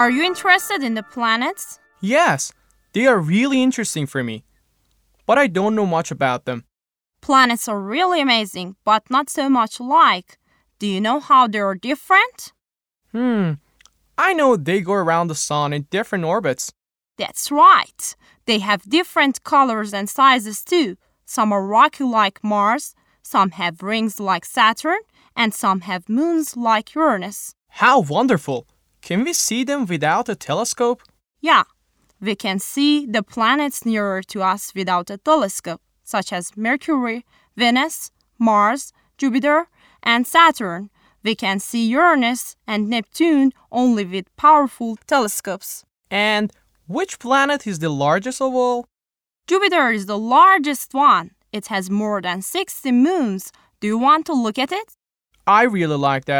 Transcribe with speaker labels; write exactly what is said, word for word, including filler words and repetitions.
Speaker 1: Are you interested in the planets?
Speaker 2: Yes, they are really interesting for me, but I don't know much about them.
Speaker 1: Planets are really amazing, but not so much alike. Do you know how they are different?
Speaker 2: Hmm, I know they go around the sun in different orbits.
Speaker 1: That's right. They have different colors and sizes too. Some are rocky like Mars, some have rings like Saturn, and some have moons like Uranus.
Speaker 2: How wonderful! Can we see them without a telescope?
Speaker 1: Yeah, we can see the planets nearer to us without a telescope, such as Mercury, Venus, Mars, Jupiter, and Saturn. We can see Uranus and Neptune only with powerful telescopes.
Speaker 2: And which planet is the largest of all?
Speaker 1: Jupiter is the largest one. It has more than sixty moons. Do you want to look at it?
Speaker 2: I really like that.